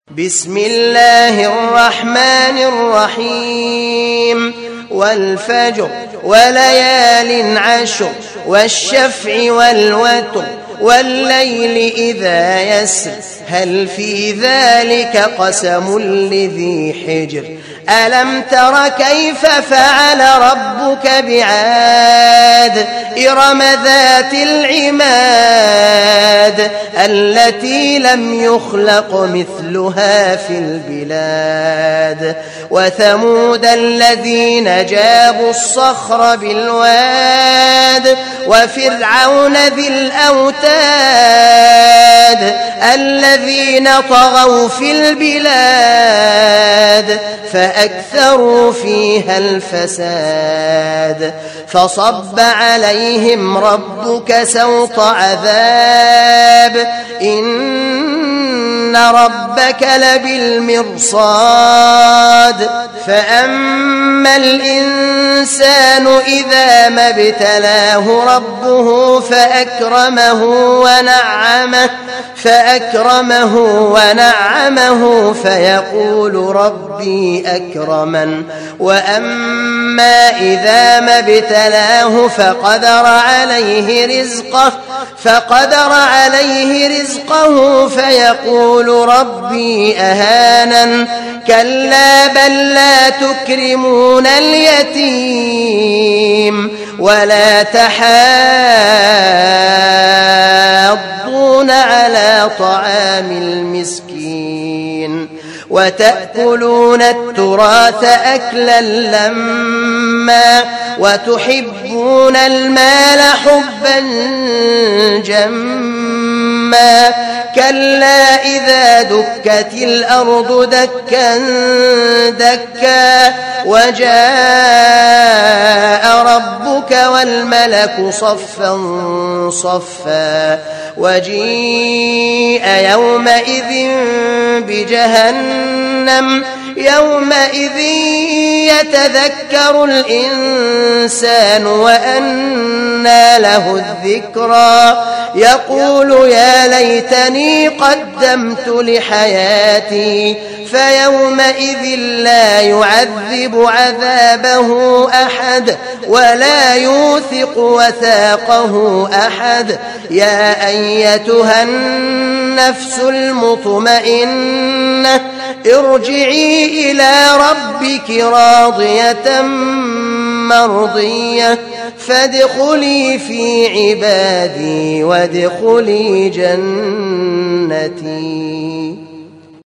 بسم الله الرحمن الرحيم والفجر وليال عشر والشفع والوتر والليل إذا يسر هل في ذلك قسم لذي حجر ألم تر كيف فعل ربك بعاد إرم ذات العماد التي لم يخلق مثلها في البلاد وثمود الذين جابوا الصخر بالواد وفرعون ذي الأوتاد الذين طغوا في البلاد فأكثروا فيها الفساد فصب عليهم ربك سوط عذاب إن ربك لبالمرصاد فأما الإنسان إذا ما ابتلاه ربه فأكرمه ونعمه فيقول ربي أكرمن وأما إذا ما ابتلاه فقدر عليه رزقه فيقول ربي أهانن كلا بل لا تكرمون اليتيم ولا تحاضون على طعام المسكين وتأكلون التراث أكلا لما وتحبون المال حبا جما كلا إذا دكت الأرض دكا دكا وجاء ربك والملك صفا صفا وجيء يومئذ بجهنم يومئذ يتذكر الإنسان وأنى له الذكرى يقول يا ليتني قدمت لحياتي فيومئذ لا يعذب عذابه أحد ولا يوثق وثاقه أحد يا أيتها النفس المطمئنة ارجعي إلى ربك راضية مرضية فادخلي في عبادي وادخلي جنتي.